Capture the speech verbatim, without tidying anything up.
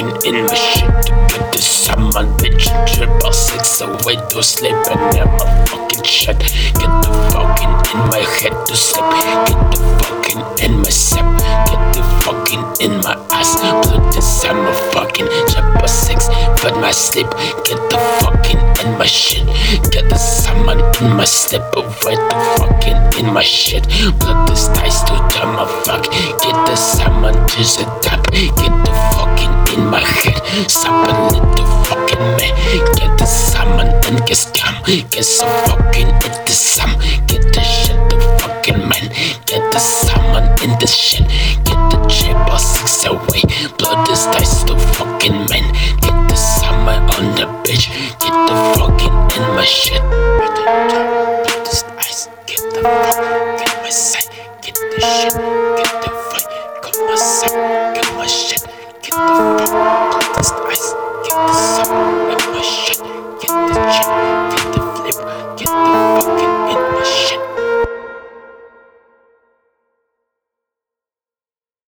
fucking in my shit to get this someone bitch and triple six away to sleep and never fucking shit. Get the fucking in my head to sleep. Get the fucking in my sip. Get the fucking in my ass. Blood the summer fucking triple six but my sleep. Get the fucking in my shit. Get the someone in my slip away to fucking in my shit. Blood this dice to the fuck. Get the someone to the top. Get the fucking in my head. Stop a little fucking man. Get the salmon and get scum. Get so fucking in the sum. Get the shit the fucking man. Get the salmon in the shit. Get the triple six away. Blood this dice to fucking man. Get the salmon on the bitch. Get the fucking in my shit. Blood this dice. Get the fuck. Get my side. Get the shit. Get the fight. Got my side. Get my shit. Get the fuck. Blood this dice. Get the sum in my shit. Get the shit. Get the flip. Get the fucking